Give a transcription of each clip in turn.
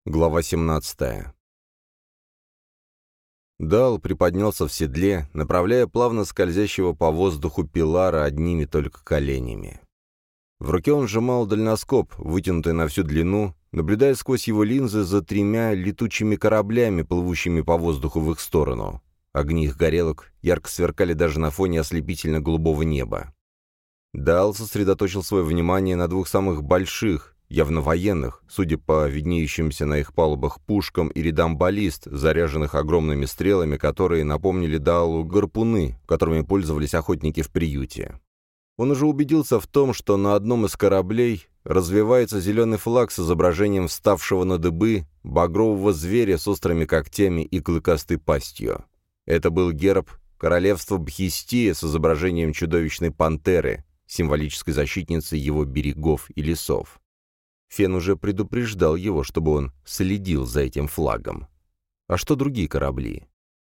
Глава 17. Дал приподнялся в седле, направляя плавно скользящего по воздуху Пилара одними только коленями. В руке он сжимал дальноскоп, вытянутый на всю длину, наблюдая сквозь его линзы за 3 летучими кораблями, плывущими по воздуху в их сторону. Огни их горелок ярко сверкали даже на фоне ослепительно-голубого неба. Дал сосредоточил свое внимание на 2 самых больших, явно военных, судя по виднеющимся на их палубах пушкам и рядам баллист, заряженных огромными стрелами, которые напомнили Даалу гарпуны, которыми пользовались охотники в приюте. Он уже убедился в том, что на одном из кораблей развивается зеленый флаг с изображением вставшего на дыбы багрового зверя с острыми когтями и клыкастой пастью. Это был герб королевства Бхистия с изображением чудовищной пантеры, символической защитницы его берегов и лесов. Фен уже предупреждал его, чтобы он следил за этим флагом. А что другие корабли?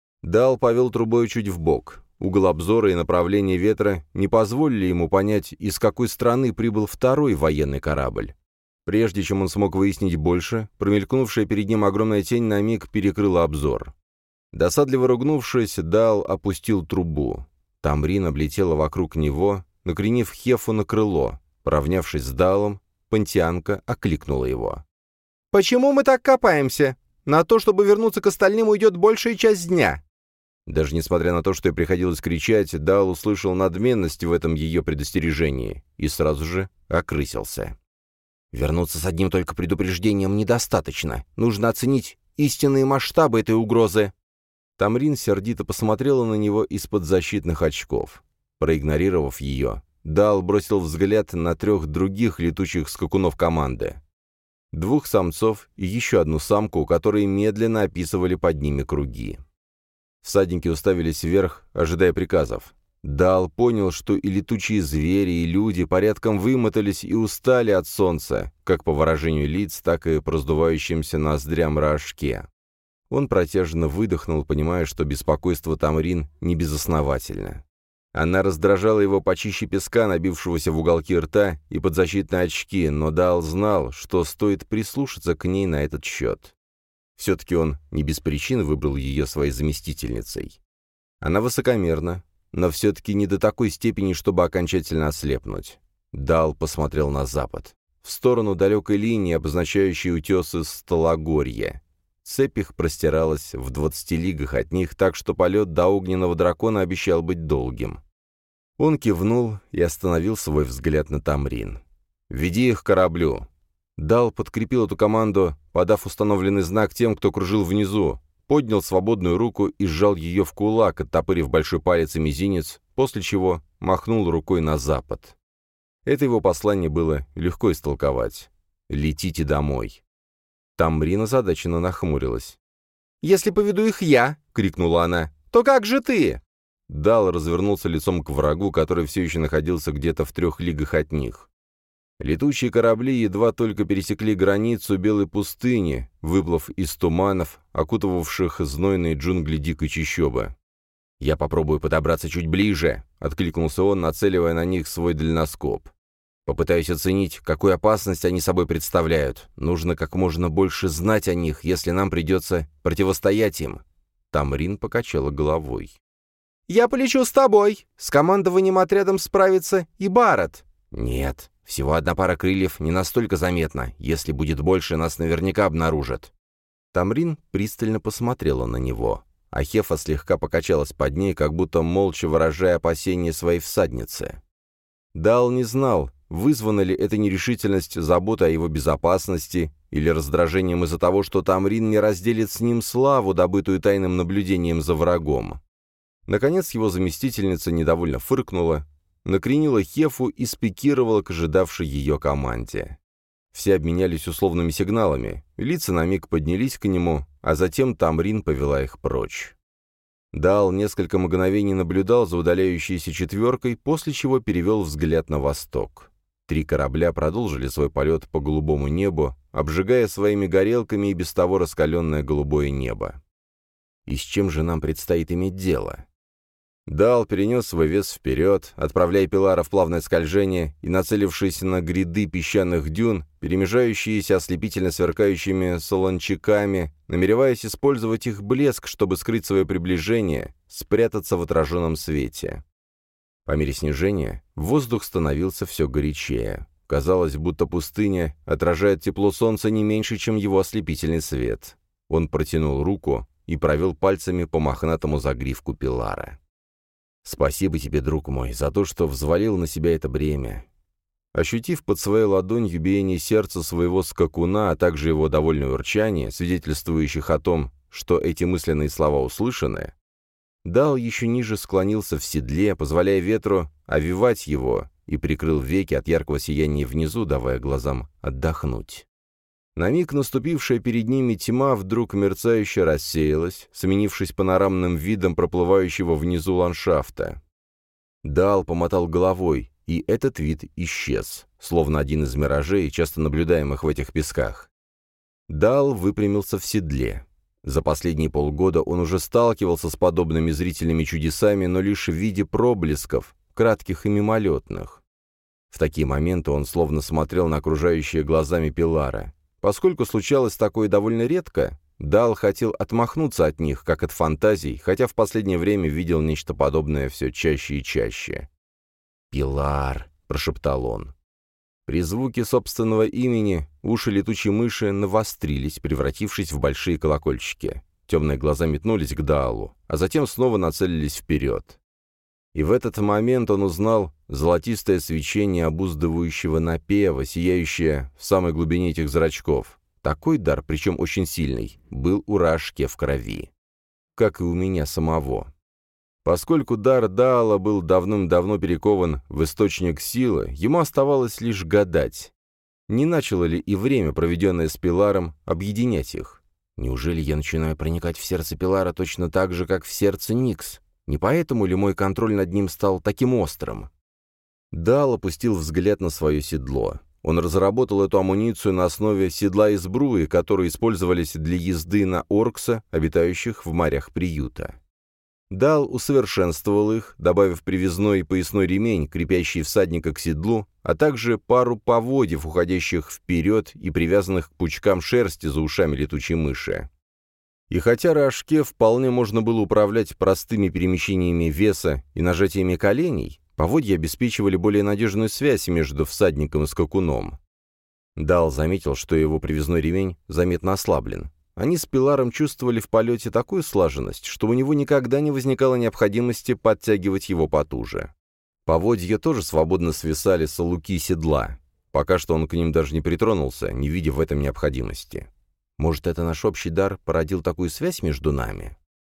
Дал повел трубой чуть вбок. Угол обзора и направление ветра не позволили ему понять, из какой страны прибыл второй военный корабль. Прежде чем он смог выяснить больше, промелькнувшая перед ним огромная тень на миг перекрыла обзор. Досадливо ругнувшись, Дал опустил трубу. Тамрин облетела вокруг него, накренив Хефу на крыло. Поравнявшись с Далом, Пантианка окликнула его. «Почему мы так копаемся? На то, чтобы вернуться к остальным, уйдет большая часть дня». Даже несмотря на то, что ей приходилось кричать, Дал услышал надменность в этом ее предостережении и сразу же окрысился. «Вернуться с одним только предупреждением недостаточно. Нужно оценить истинные масштабы этой угрозы». Тамрин сердито посмотрела на него из-под защитных очков. Проигнорировав ее, Дал бросил взгляд на 3 других летучих скакунов команды. 2 самцов и еще 1 самку, которые медленно описывали под ними круги. Всадники уставились вверх, ожидая приказов. Дал понял, что и летучие звери, и люди порядком вымотались и устали от солнца, как по выражению лиц, так и по раздувающимся ноздрям рожке. Он протяжно выдохнул, понимая, что беспокойство Тамрин не безосновательно. Она раздражала его почище песка, набившегося в уголки рта, и под защитные очки, но Дал знал, что стоит прислушаться к ней на этот счет. Все-таки он не без причин выбрал ее своей заместительницей. Она высокомерна, но все-таки не до такой степени, чтобы окончательно ослепнуть. Дал посмотрел на запад, в сторону далекой линии, обозначающей утесы Сталагорья. Цепь их простиралась в 20 лигах от них, так что полет до огненного дракона обещал быть долгим. Он кивнул и остановил свой взгляд на Тамрин. «Веди их к кораблю». Дал подкрепил эту команду, подав установленный знак тем, кто кружил внизу, поднял свободную руку и сжал ее в кулак, оттопырив большой палец и мизинец, после чего махнул рукой на запад. Это его послание было легко истолковать. «Летите домой». Тамрин озадаченно нахмурилась. «Если поведу их я», — крикнула она, — «то как же ты?» Дал развернулся лицом к врагу, который все еще находился где-то в 3 лигах от них. Летучие корабли едва только пересекли границу белой пустыни, выплыв из туманов, окутывавших знойные джунгли дикой чащобы. «Я попробую подобраться чуть ближе», — откликнулся он, нацеливая на них свой дальноскоп. «Попытаюсь оценить, какую опасность они собой представляют. Нужно как можно больше знать о них, если нам придется противостоять им». Тамрин покачала головой. «Я полечу с тобой. С командованием отрядом справится и Барретт». «Нет, всего 1 пара крыльев не настолько заметна. Если будет больше, нас наверняка обнаружат». Тамрин пристально посмотрела на него, а Хефа слегка покачалась под ней, как будто молча выражая опасения своей всадницы. Дал не знал, вызвана ли эта нерешительность заботой о его безопасности или раздражением из-за того, что Тамрин не разделит с ним славу, добытую тайным наблюдением за врагом. Наконец его заместительница недовольно фыркнула, накренила Хефу и спикировала к ожидавшей ее команде. Все обменялись условными сигналами, лица на миг поднялись к нему, а затем Тамрин повела их прочь. Дал несколько мгновений наблюдал за удаляющейся 4, после чего перевел взгляд на восток. 3 корабля продолжили свой полет по голубому небу, обжигая своими горелками и без того раскаленное голубое небо. И с чем же нам предстоит иметь дело? Дал перенес свой вес вперед, отправляя Пилара в плавное скольжение и, нацелившись на гряды песчаных дюн, перемежающиеся ослепительно сверкающими солончаками, намереваясь использовать их блеск, чтобы скрыть свое приближение, спрятаться в отраженном свете. По мере снижения воздух становился все горячее. Казалось, будто пустыня отражает тепло солнца не меньше, чем его ослепительный свет. Он протянул руку и провел пальцами по мохнатому загривку Пилара. «Спасибо тебе, друг мой, за то, что взвалил на себя это бремя». Ощутив под своей ладонью биение сердца своего скакуна, а также его довольное урчание, свидетельствующих о том, что эти мысленные слова услышаны, Дал еще ниже склонился в седле, позволяя ветру овивать его, и прикрыл веки от яркого сияния внизу, давая глазам отдохнуть. На миг наступившая перед ними тьма вдруг мерцающе рассеялась, сменившись панорамным видом проплывающего внизу ландшафта. Дал помотал головой, и этот вид исчез, словно один из миражей, часто наблюдаемых в этих песках. Дал выпрямился в седле. За последние полгода он уже сталкивался с подобными зрительными чудесами, но лишь в виде проблесков, кратких и мимолетных. В такие моменты он словно смотрел на окружающее глазами Пилара. Поскольку случалось такое довольно редко, Дал хотел отмахнуться от них, как от фантазий, хотя в последнее время видел нечто подобное все чаще и чаще. «Пилар», — прошептал он. При звуке собственного имени уши летучей мыши навострились, превратившись в большие колокольчики. Темные глаза метнулись к Даалу, а затем снова нацелились вперед. И в этот момент он узнал золотистое свечение обуздывающего напева, сияющее в самой глубине этих зрачков. Такой дар, причем очень сильный, был у Раашке в крови. Как и у меня самого. Поскольку дар Даала был давным-давно перекован в источник силы, ему оставалось лишь гадать, не начало ли и время, проведенное с Пиларом, объединять их. Неужели я начинаю проникать в сердце Пилара точно так же, как в сердце Никс? Не поэтому ли мой контроль над ним стал таким острым? Дал опустил взгляд на свое седло. Он разработал эту амуницию на основе седла из бруи, которые использовались для езды на оркса, обитающих в морях приюта. Дал усовершенствовал их, добавив привязной поясной ремень, крепящий всадника к седлу, а также пару поводьев, уходящих вперед и привязанных к пучкам шерсти за ушами летучей мыши. И хотя Раашке вполне можно было управлять простыми перемещениями веса и нажатиями коленей, поводья обеспечивали более надежную связь между всадником и скакуном. Дал заметил, что его привязной ремень заметно ослаблен. Они с Пиларом чувствовали в полете такую слаженность, что у него никогда не возникало необходимости подтягивать его потуже. Поводья тоже свободно свисали с луки седла. Пока что он к ним даже не притронулся, не видя в этом необходимости. Может, это наш общий дар породил такую связь между нами?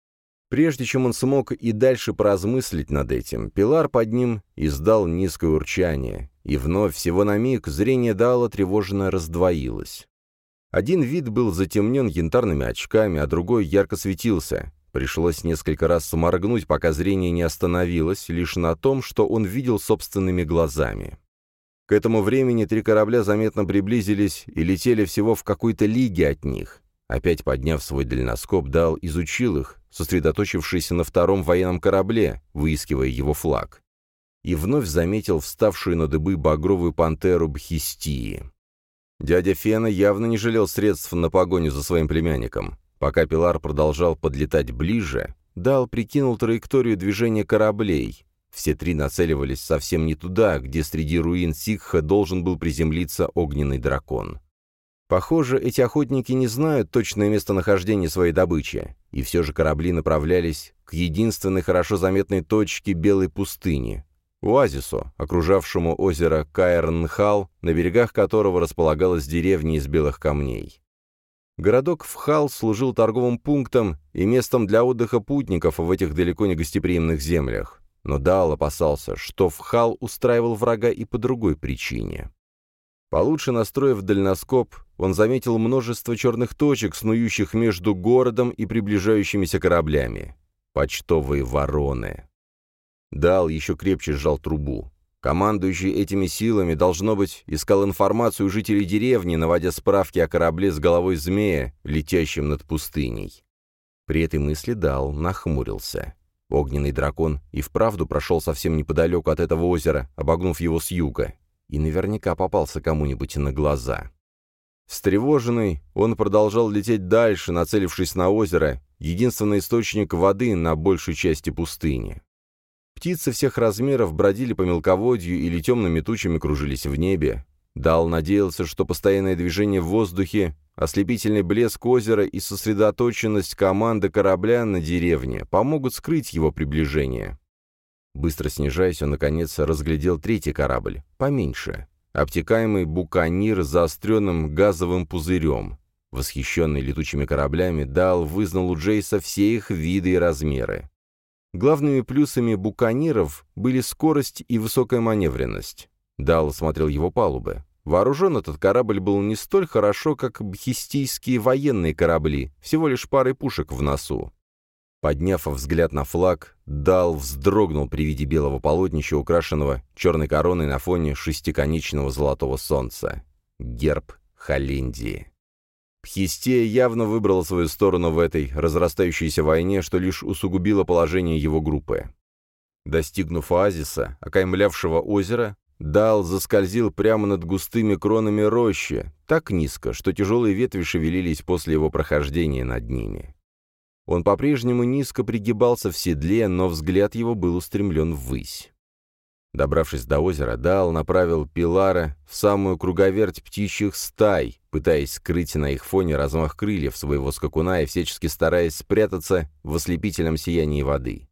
Прежде чем он смог и дальше поразмыслить над этим, Пилар под ним издал низкое урчание, и вновь, всего на миг, зрение Даала тревожно раздвоилось. Один вид был затемнен янтарными очками, а другой ярко светился. Пришлось несколько раз моргнуть, пока зрение не остановилось, лишь на том, что он видел собственными глазами. К этому времени 3 корабля заметно приблизились и летели всего в какой-то лиге от них. Опять подняв свой дальноскоп, Дал изучил их, сосредоточившись на 2-м военном корабле, выискивая его флаг. И вновь заметил вставшую на дыбы багровую пантеру Бхистии. Дядя Фена явно не жалел средств на погоню за своим племянником. Пока Пилар продолжал подлетать ближе, Дал прикинул траекторию движения кораблей. Все 3 нацеливались совсем не туда, где среди руин Сикха должен был приземлиться огненный дракон. Похоже, эти охотники не знают точное местонахождение своей добычи, и все же корабли направлялись к единственной хорошо заметной точке Белой пустыни — оазису, окружавшему озеро Каэр-Нхал, на берегах которого располагалась деревня из белых камней. Городок Вхал служил торговым пунктом и местом для отдыха путников в этих далеко не гостеприимных землях. Но Даал опасался, что Вхал устраивал врага и по другой причине. Получше настроив дальноскоп, он заметил множество черных точек, снующих между городом и приближающимися кораблями. Почтовые вороны. Даал еще крепче сжал трубу. Командующий этими силами, должно быть, искал информацию у жителей деревни, наводя справки о корабле с головой змея, летящем над пустыней. При этой мысли Даал нахмурился. Огненный дракон и вправду прошел совсем неподалеку от этого озера, обогнув его с юга, и наверняка попался кому-нибудь на глаза. Встревоженный, он продолжал лететь дальше, нацелившись на озеро, единственный источник воды на большей части пустыни. Птицы всех размеров бродили по мелководью или темными тучами кружились в небе. Дал надеялся, что постоянное движение в воздухе, ослепительный блеск озера и сосредоточенность команды корабля на деревне помогут скрыть его приближение. Быстро снижаясь, он, наконец, разглядел третий корабль, поменьше. Обтекаемый буканир с заостренным газовым пузырем. Восхищенный летучими кораблями, Дал вызнал у Джейса все их виды и размеры. Главными плюсами буканиров были скорость и высокая маневренность. Дал осмотрел его палубы. Вооружен этот корабль был не столь хорошо, как бхистийские военные корабли, всего лишь парой пушек в носу. Подняв взгляд на флаг, Дал вздрогнул при виде белого полотнища, украшенного черной короной на фоне шестиконечного золотого солнца. Герб Холлендии. Бхистия явно выбрала свою сторону в этой разрастающейся войне, что лишь усугубило положение его группы. Достигнув оазиса, окаймлявшего озеро, Дал заскользил прямо над густыми кронами рощи, так низко, что тяжелые ветви шевелились после его прохождения над ними. Он по-прежнему низко пригибался в седле, но взгляд его был устремлен ввысь. Добравшись до озера, Дал направил Пилара в самую круговерть птичьих стай, пытаясь скрыть на их фоне размах крыльев своего скакуна и всячески стараясь спрятаться в ослепительном сиянии воды.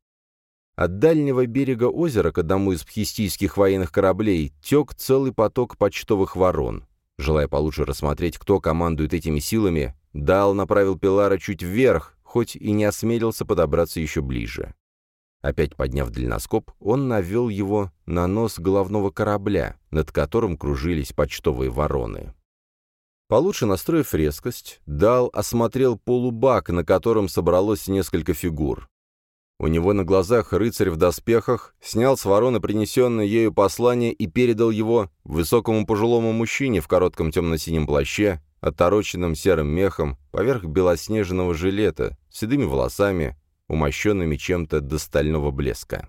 От дальнего берега озера к одному из бхистийских военных кораблей тек целый поток почтовых ворон. Желая получше рассмотреть, кто командует этими силами, Дал направил Пилара чуть вверх, хоть и не осмелился подобраться еще ближе. Опять подняв дальноскоп, он навел его на нос головного корабля, над которым кружились почтовые вороны. Получше настроив резкость, Дал осмотрел полубак, на котором собралось несколько фигур. У него на глазах рыцарь в доспехах снял с вороны принесенное ею послание и передал его высокому пожилому мужчине в коротком темно-синем плаще, отороченном серым мехом, поверх белоснежного жилета, с седыми волосами, умощенными чем-то до стального блеска.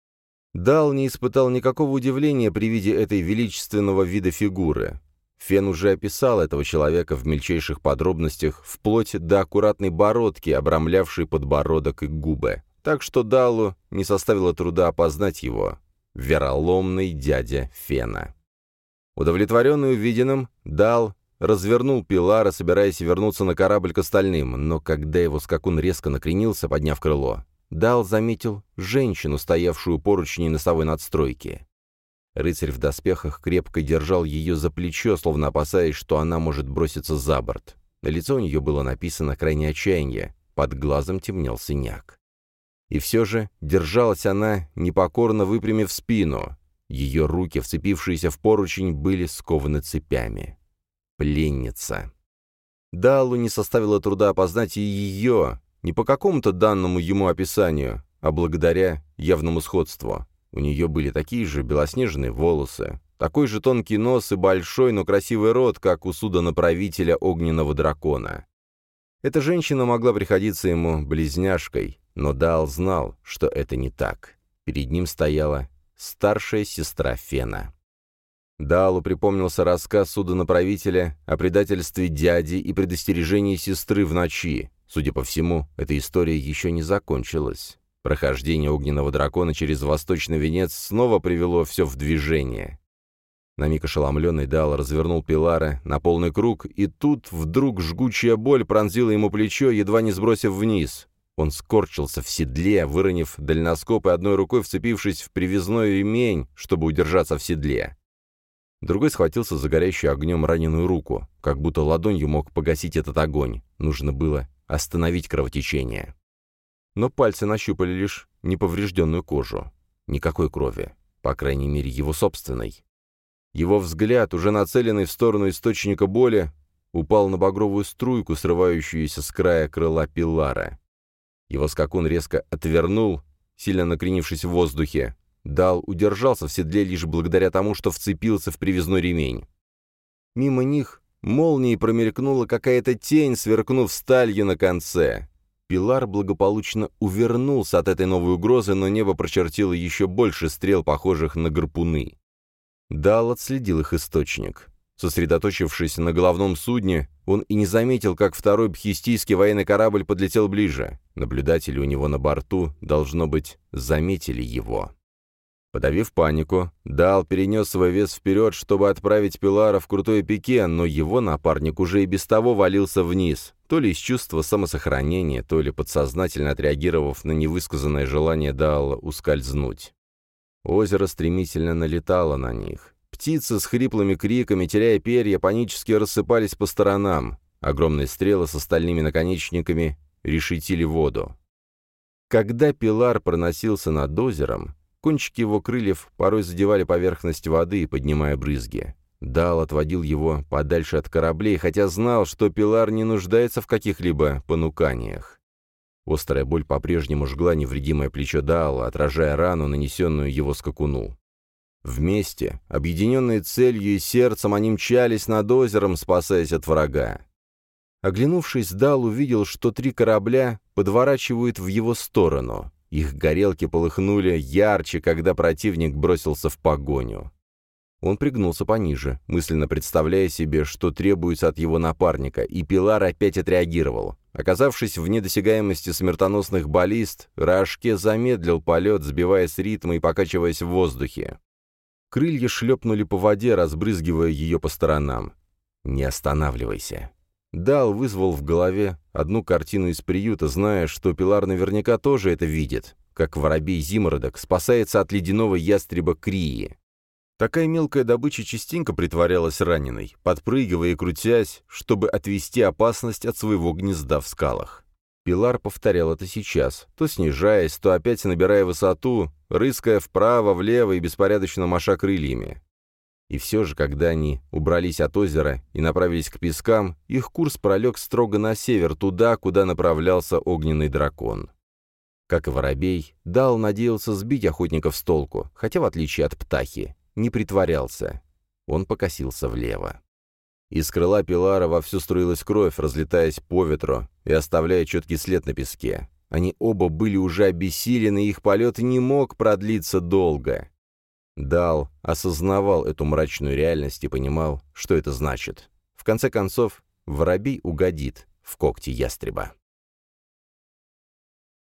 Дал не испытал никакого удивления при виде этой величественного вида фигуры. Фен уже описал этого человека в мельчайших подробностях, вплоть до аккуратной бородки, обрамлявшей подбородок и губы, так что Далу не составило труда опознать его. Вероломный дядя Фена. Удовлетворенный увиденным, Дал развернул Пилара, собираясь вернуться на корабль к остальным, но когда его скакун резко накренился, подняв крыло, Дал заметил женщину, стоявшую у поручней носовой надстройки. Рыцарь в доспехах крепко держал ее за плечо, словно опасаясь, что она может броситься за борт. На лицо у нее было написано крайнее отчаяние, под глазом темнел синяк. И все же держалась она, непокорно выпрямив спину. Ее руки, вцепившиеся в поручень, были скованы цепями. Пленница. Далу не составило труда опознать и ее, не по какому-то данному ему описанию, а благодаря явному сходству. У нее были такие же белоснежные волосы, такой же тонкий нос и большой, но красивый рот, как у судонаправителя огненного дракона. Эта женщина могла приходиться ему близняшкой, но Дал знал, что это не так. Перед ним стояла старшая сестра Фена. Далу припомнился рассказ судонаправителя о предательстве дяди и предостережении сестры в ночи. Судя по всему, эта история еще не закончилась. Прохождение огненного дракона через восточный венец снова привело все в движение. На миг ошеломленный Дал развернул Пилара на полный круг, и тут вдруг жгучая боль пронзила ему плечо, едва не сбросив вниз. Он скорчился в седле, выронив дальноскоп и одной рукой вцепившись в привязной ремень, чтобы удержаться в седле. Другой схватился за горящую огнем раненую руку, как будто ладонью мог погасить этот огонь. Нужно было остановить кровотечение. Но пальцы нащупали лишь неповрежденную кожу. Никакой крови, по крайней мере его собственной. Его взгляд, уже нацеленный в сторону источника боли, упал на багровую струйку, срывающуюся с края крыла Пилара. Его скакун резко отвернул, сильно накренившись в воздухе. Дал удержался в седле лишь благодаря тому, что вцепился в привязной ремень. Мимо них молнией промелькнула какая-то тень, сверкнув сталью на конце. Пилар благополучно увернулся от этой новой угрозы, но небо прочертило еще больше стрел, похожих на гарпуны. Дал отследил их источник. Сосредоточившись на головном судне, он и не заметил, как второй бхистийский военный корабль подлетел ближе. Наблюдатели у него на борту, должно быть, заметили его. Подавив панику, Дал перенес свой вес вперед, чтобы отправить Пилара в крутое пике, но его напарник уже и без того валился вниз, то ли из чувства самосохранения, то ли подсознательно отреагировав на невысказанное желание Даала ускользнуть. Озеро стремительно налетало на них. Птицы с хриплыми криками, теряя перья, панически рассыпались по сторонам. Огромные стрелы с стальными наконечниками решетили воду. Когда Пилар проносился над озером, кончики его крыльев порой задевали поверхность воды, поднимая брызги. Дал отводил его подальше от кораблей, хотя знал, что Пилар не нуждается в каких-либо понуканиях. Острая боль по-прежнему жгла невредимое плечо Даала, отражая рану, нанесенную его скакуну. Вместе, объединенные целью и сердцем, они мчались над озером, спасаясь от врага. Оглянувшись, Дал увидел, что 3 корабля подворачивают в его сторону. Их горелки полыхнули ярче, когда противник бросился в погоню. Он пригнулся пониже, мысленно представляя себе, что требуется от его напарника, и Пилар опять отреагировал. Оказавшись в недосягаемости смертоносных баллист, Раашке замедлил полет, сбивая с ритма и покачиваясь в воздухе. Крылья шлепнули по воде, разбрызгивая ее по сторонам. «Не останавливайся». Дал вызвал в голове одну картину из приюта, зная, что Пилар наверняка тоже это видит, как воробей-зимородок спасается от ледяного ястреба Крии. Такая мелкая добыча частенько притворялась раненой, подпрыгивая и крутясь, чтобы отвести опасность от своего гнезда в скалах. Пилар повторял это сейчас, то снижаясь, то опять набирая высоту, рыская вправо, влево и беспорядочно маша крыльями. И все же, когда они убрались от озера и направились к пескам, их курс пролег строго на север, туда, куда направлялся огненный дракон. Как и воробей, Дал надеялся сбить охотников с толку, хотя, в отличие от птахи, не притворялся. Он покосился влево. Из крыла Пилара вовсю струилась кровь, разлетаясь по ветру и оставляя четкий след на песке. Они оба были уже обессилены, и их полет не мог продлиться долго. Дал осознавал эту мрачную реальность и понимал, что это значит. В конце концов, воробей угодит в когти ястреба.